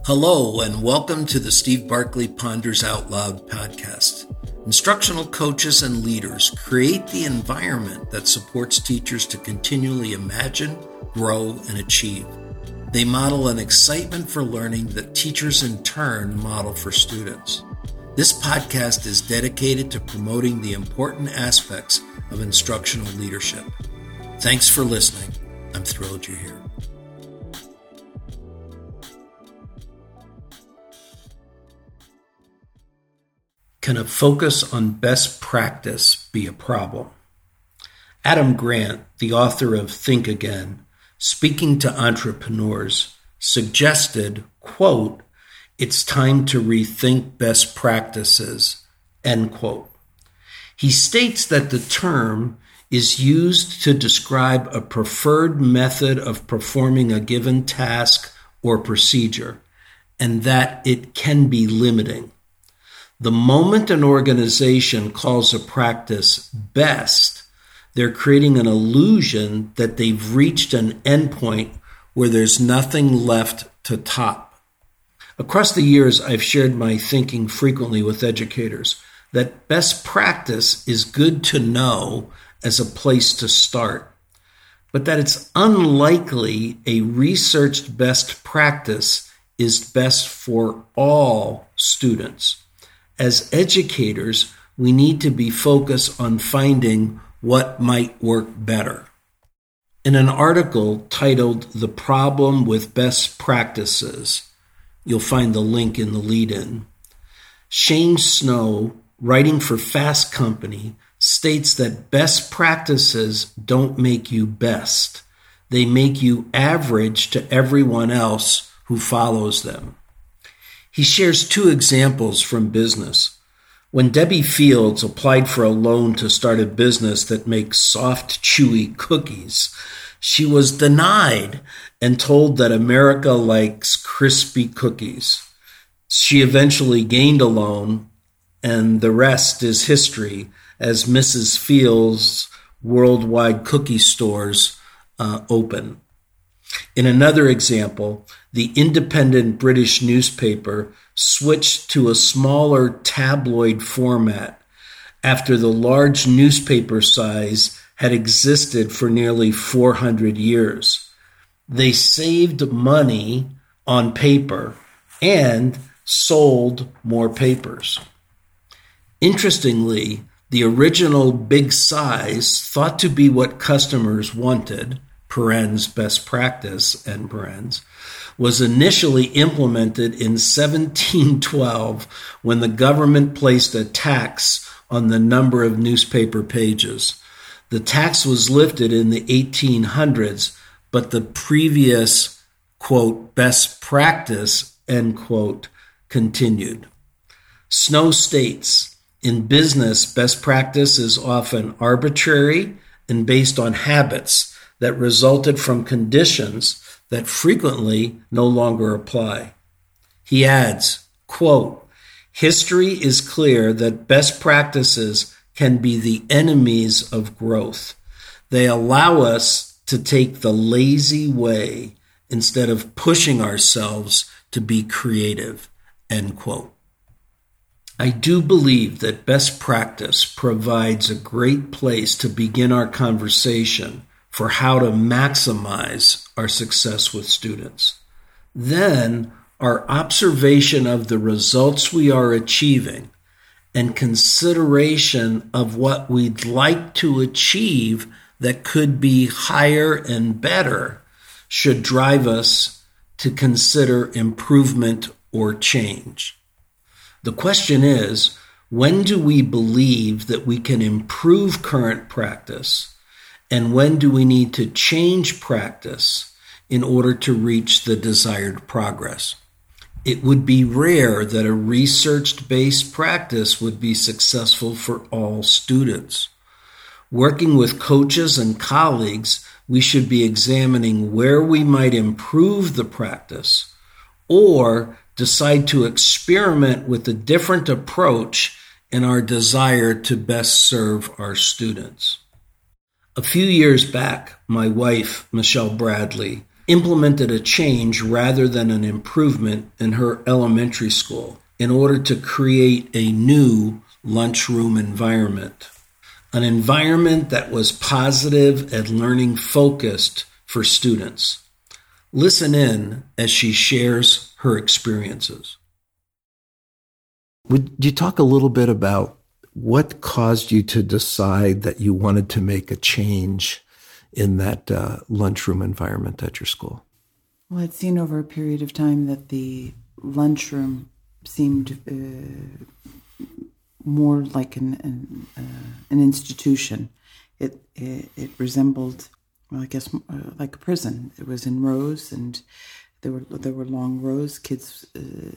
Hello, and welcome to the Steve Barkley Ponders Out Loud podcast. Instructional coaches and leaders create the environment that supports teachers to continually imagine, grow, and achieve. They model an excitement for learning that teachers in turn model for students. This podcast is dedicated to promoting the important aspects of instructional leadership. Thanks for listening. I'm thrilled you're here. Can a focus on best practice be a problem? Adam Grant, the author of Think Again, speaking to entrepreneurs, suggested, quote, "It's time to rethink best practices," end quote. He states that the term is used to describe a preferred method of performing a given task or procedure, and that it can be limiting. The moment an organization calls a practice best, they're creating an illusion that they've reached an endpoint where there's nothing left to top. Across the years, I've shared my thinking frequently with educators that best practice is good to know as a place to start, but that it's unlikely a researched best practice is best for all students. As educators, we need to be focused on finding what might work better. In an article titled "The Problem with Best Practices," you'll find the link in the lead-in, Shane Snow, writing for Fast Company, states that best practices don't make you best. They make you average to everyone else who follows them. He shares two examples from business. When Debbie Fields applied for a loan to start a business that makes soft, chewy cookies, she was denied and told that America likes crispy cookies. She eventually gained a loan, and the rest is history as Mrs. Fields' worldwide cookie stores open. In another example, the independent British newspaper switched to a smaller tabloid format after the large newspaper size had existed for nearly 400 years. They saved money on paper and sold more papers. Interestingly, the original big size, thought to be what customers wanted, parens best practice, end parens, was initially implemented in 1712 when the government placed a tax on the number of newspaper pages. The tax was lifted in the 1800s, but the previous, quote, best practice, end quote, continued. Snow states, in business, best practice is often arbitrary and based on habits that resulted from conditions that frequently no longer apply. He adds, quote, "History is clear that best practices can be the enemies of growth. They allow us to take the lazy way instead of pushing ourselves to be creative," end quote. I do believe that best practice provides a great place to begin our conversation for how to maximize our success with students. Then, our observation of the results we are achieving and consideration of what we'd like to achieve that could be higher and better should drive us to consider improvement or change. The question is, when do we believe that we can improve current practice? And when do we need to change practice in order to reach the desired progress? It would be rare that a research-based practice would be successful for all students. Working with coaches and colleagues, we should be examining where we might improve the practice or decide to experiment with a different approach in our desire to best serve our students. A few years back, my wife, Michelle Bradley, implemented a change rather than an improvement in her elementary school in order to create a new lunchroom environment, an environment that was positive and learning focused for students. Listen in as she shares her experiences. Would you talk a little bit about what caused you to decide that you wanted to make a change in that lunchroom environment at your school? Well, I'd seen over a period of time that the lunchroom seemed more like an institution. It resembled, well, I guess, like a prison. It was in rows, and there were long rows. Kids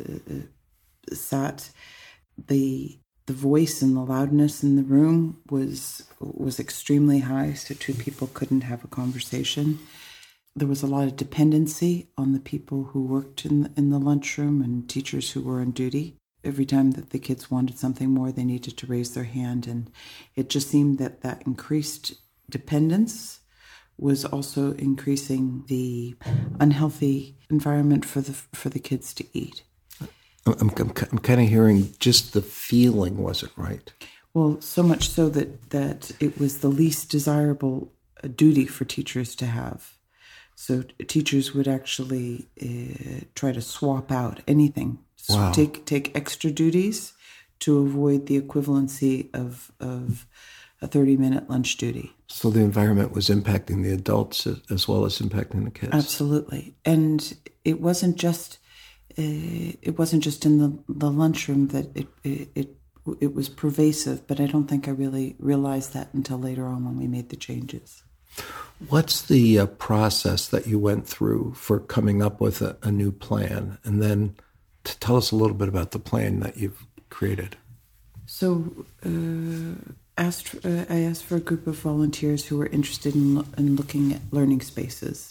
sat. The voice and the loudness in the room was extremely high, so two people couldn't have a conversation. There was a lot of dependency on the people who worked in the lunchroom and teachers who were on duty. Every time that the kids wanted something more, they needed to raise their hand, and it just seemed that increased dependence was also increasing the unhealthy environment for the kids to eat. I'm kind of hearing just the feeling wasn't right. Well, so much so that it was the least desirable duty for teachers to have. So teachers would actually try to swap out anything. So wow. Take extra duties to avoid the equivalency of a 30-minute lunch duty. So the environment was impacting the adults as well as impacting the kids. Absolutely. And it wasn't just in the lunchroom that it was pervasive, but I don't think I really realized that until later on when we made the changes. What's the process that you went through for coming up with a new plan? And then to tell us a little bit about the plan that you've created. So I asked for a group of volunteers who were interested in looking at learning spaces.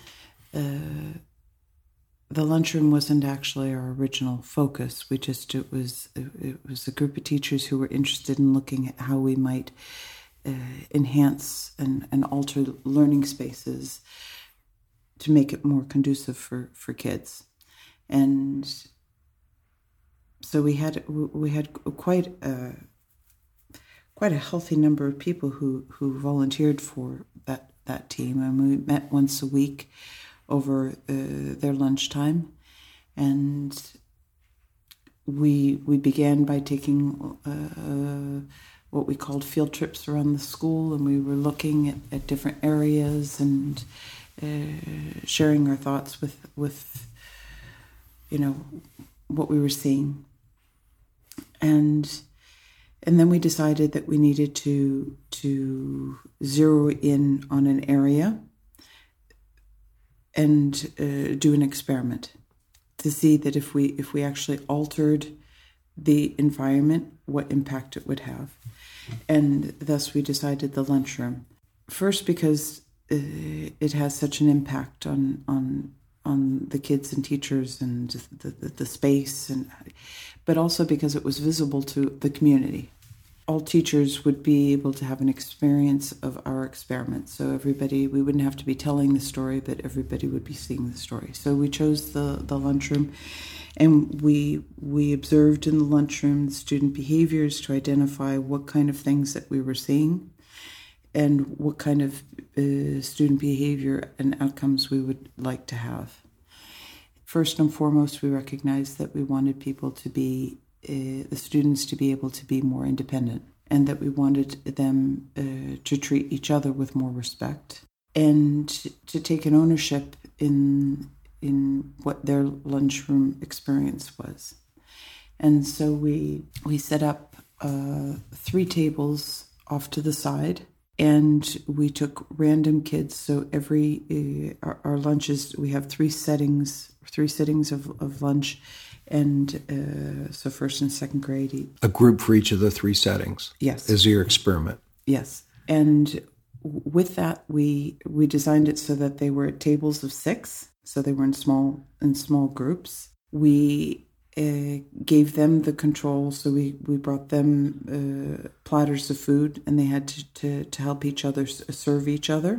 The lunchroom wasn't actually our original focus. It was a group of teachers who were interested in looking at how we might enhance and alter learning spaces to make it more conducive for kids. And so we had quite a healthy number of people who volunteered for that team, and we met once a week over their lunchtime, and we began by taking what we called field trips around the school, and we were looking at different areas and sharing our thoughts with what we were seeing, and then we decided that we needed to zero in on an area and do an experiment to see that if we actually altered the environment, what impact it would have. And thus we decided the lunchroom. First, because it has such an impact on the kids and teachers and the space, but also because it was visible to the community. All teachers would be able to have an experience of our experiment. So we wouldn't have to be telling the story, but everybody would be seeing the story. So we chose the lunchroom, and we observed in the lunchroom the student behaviors to identify what kind of things that we were seeing and what kind of student behavior and outcomes we would like to have. First and foremost, we recognized that we wanted people to be the students to be able to be more independent, and that we wanted them to treat each other with more respect and to take an ownership in what their lunchroom experience was. And so we set up 3 tables off to the side, and we took random kids. So our lunches, we have 3 sittings of lunch. And so first and second grade. A group for each of the 3 settings. Yes. Is your experiment. Yes. And with that, we designed it so that they were at tables of 6. So they were in small groups. We gave them the control. So we brought them platters of food, and they had to help each other serve each other.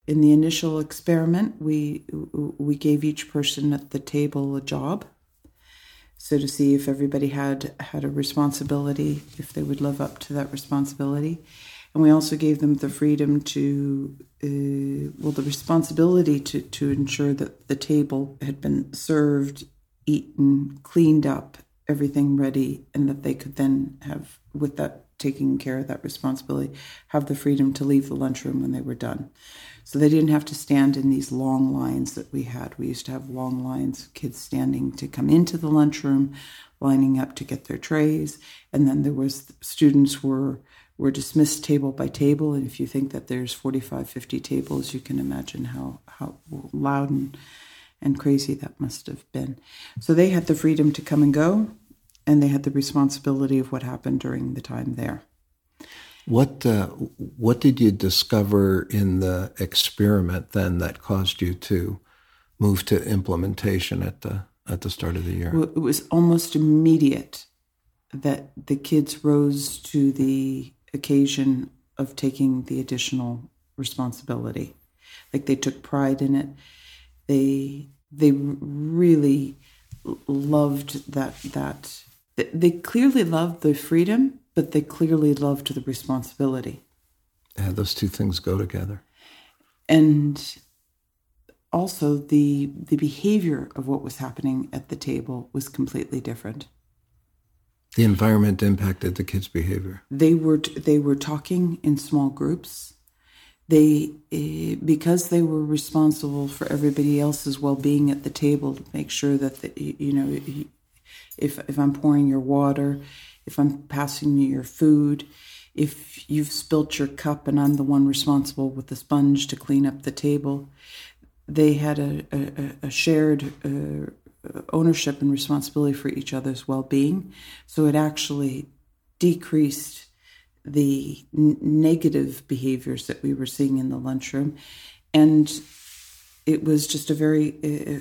In the initial experiment, we gave each person at the table a job. So to see if everybody had a responsibility, if they would live up to that responsibility. And we also gave them the freedom the responsibility to ensure that the table had been served, eaten, cleaned up, everything ready, and that they could then have, with that taking care of that responsibility, have the freedom to leave the lunchroom when they were done. So they didn't have to stand in these long lines that we had. We used to have long lines of kids standing to come into the lunchroom, lining up to get their trays. And then there was students were dismissed table by table. And if you think that there's 45, 50 tables, you can imagine how loud and crazy that must have been. So they had the freedom to come and go, and they had the responsibility of what happened during the time there. What did you discover in the experiment then that caused you to move to implementation at the start of the year? Well, it was almost immediate that the kids rose to the occasion of taking the additional responsibility. Like, they took pride in it. They really loved that. They clearly loved the freedom, but they clearly loved the responsibility. Yeah, those two things go together. And also the behavior of what was happening at the table was completely different. The environment impacted the kids' behavior. They were talking in small groups. Because they were responsible for everybody else's well-being at the table, to make sure that if I'm pouring your water, if I'm passing you your food, if you've spilt your cup and I'm the one responsible with the sponge to clean up the table, they had a shared ownership and responsibility for each other's well-being. So it actually decreased the negative behaviors that we were seeing in the lunchroom. And it was just a very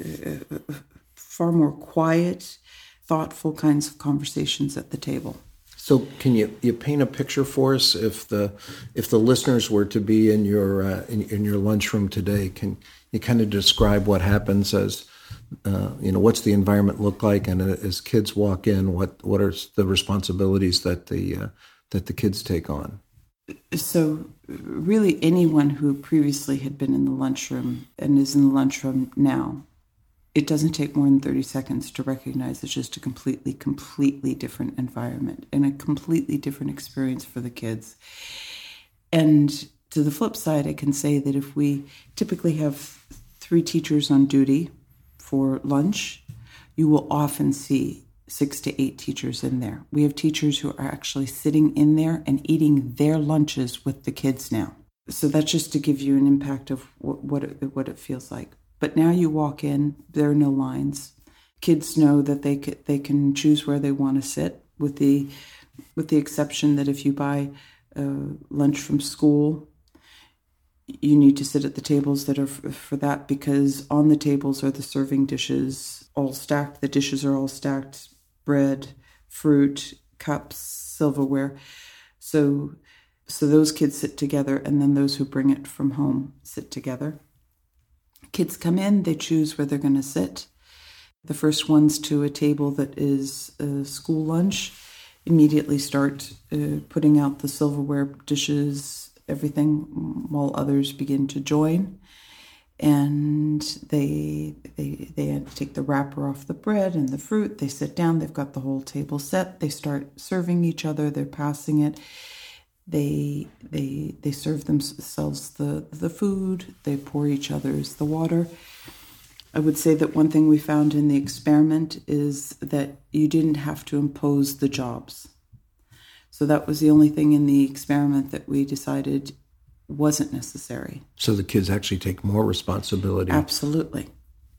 far more quiet, thoughtful kinds of conversations at the table. So can you paint a picture for us? If the listeners were to be in your lunchroom today, can you kind of describe what happens as what's the environment look like, and as kids walk in, what are the responsibilities that the kids take on? So really, anyone who previously had been in the lunchroom and is in the lunchroom now, it doesn't take more than 30 seconds to recognize it's just a completely different environment and a completely different experience for the kids. And to the flip side, I can say that if we typically have 3 teachers on duty for lunch, you will often see 6 to 8 teachers in there. We have teachers who are actually sitting in there and eating their lunches with the kids now. So that's just to give you an impact of what it feels like. But now you walk in, there are no lines. Kids know that they can choose where they want to sit, with the exception that if you buy lunch from school, you need to sit at the tables that are for that, because on the tables are the serving dishes all stacked. The dishes are all stacked: bread, fruit, cups, silverware. So those kids sit together, and then those who bring it from home sit together. Kids come in, they choose where they're going to sit. The first ones to a table that is school lunch immediately start putting out the silverware, dishes, everything, while others begin to join. And they take the wrapper off the bread and the fruit. They sit down. They've got the whole table set. They start serving each other. They're passing it. They serve themselves the food. They pour each other's the water. I would say that one thing we found in the experiment is that you didn't have to impose the jobs. So that was the only thing in the experiment that we decided wasn't necessary. So the kids actually take more responsibility. Absolutely.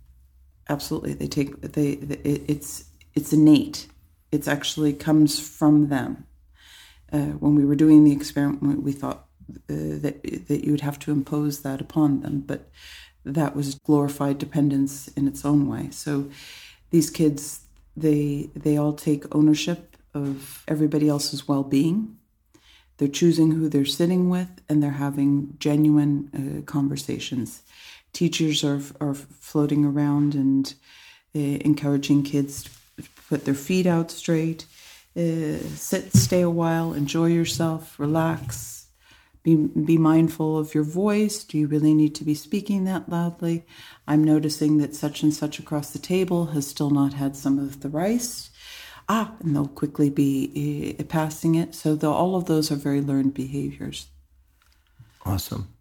It's innate. It actually comes from them. When we were doing the experiment, we thought that you would have to impose that upon them, but that was glorified dependence in its own way. So these kids, they all take ownership of everybody else's well-being. They're choosing who they're sitting with, and they're having genuine conversations. Teachers are floating around and encouraging kids to put their feet out straight, sit, stay a while, enjoy yourself, relax. Be mindful of your voice. Do you really need to be speaking that loudly? I'm noticing that such and such across the table has still not had some of the rice. And they'll quickly be passing it. So all of those are very learned behaviors. Awesome.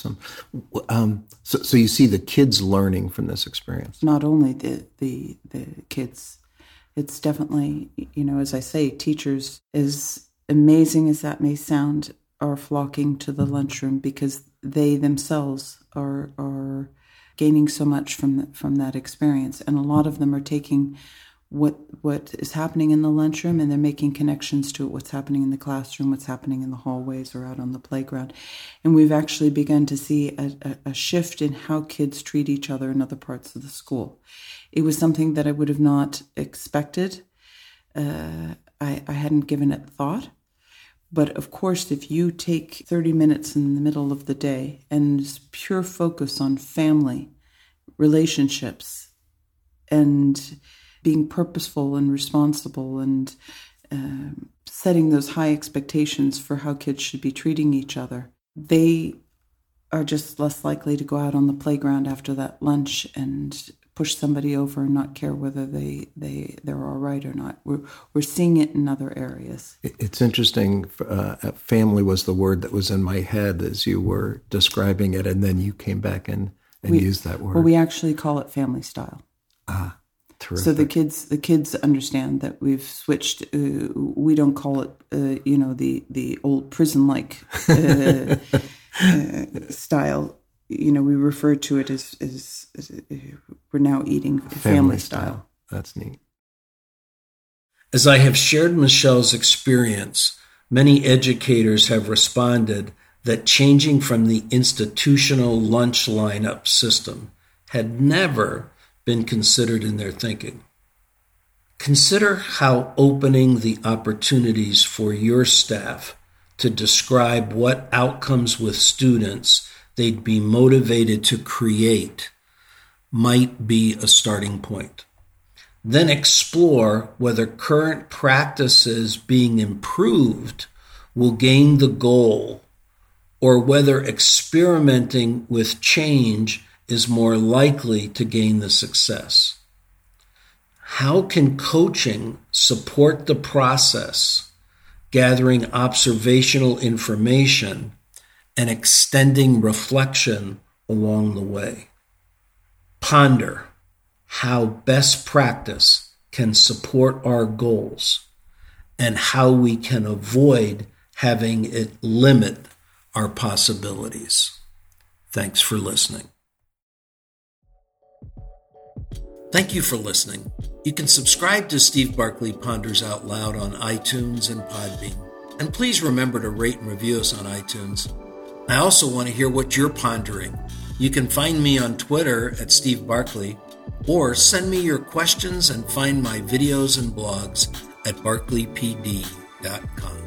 So you see the kids learning from this experience. Not only the kids, it's definitely, as I say, teachers, as amazing as that may sound, are flocking to the lunchroom because they themselves are gaining so much from that experience. And a lot of them are taking what is happening in the lunchroom, and they're making connections to what's happening in the classroom, what's happening in the hallways or out on the playground. And we've actually begun to see a shift in how kids treat each other in other parts of the school. It was something that I would have not expected. I hadn't given it thought. But of course, if you take 30 minutes in the middle of the day and just pure focus on family, relationships, and being purposeful and responsible and setting those high expectations for how kids should be treating each other, they are just less likely to go out on the playground after that lunch and push somebody over and not care whether they're all right or not. We're seeing it in other areas. It's interesting. Family was the word that was in my head as you were describing it, and then you came back and used that word. Well, we actually call it family style. Terrific. So the kids understand that we've switched. We don't call it, the old prison-like style. We refer to it as we're now eating family style. That's neat. As I have shared Michelle's experience, many educators have responded that changing from the institutional lunch lineup system had never been considered in their thinking. Consider how opening the opportunities for your staff to describe what outcomes with students they'd be motivated to create might be a starting point. Then explore whether current practices being improved will gain the goal, or whether experimenting with change is more likely to gain the success. How can coaching support the process, gathering observational information and extending reflection along the way? Ponder how best practice can support our goals and how we can avoid having it limit our possibilities. Thanks for listening. Thank you for listening. You can subscribe to Steve Barclay Ponders Out Loud on iTunes and Podbean. And please remember to rate and review us on iTunes. I also want to hear what you're pondering. You can find me on Twitter at Steve Barclay, or send me your questions and find my videos and blogs at barclaypd.com.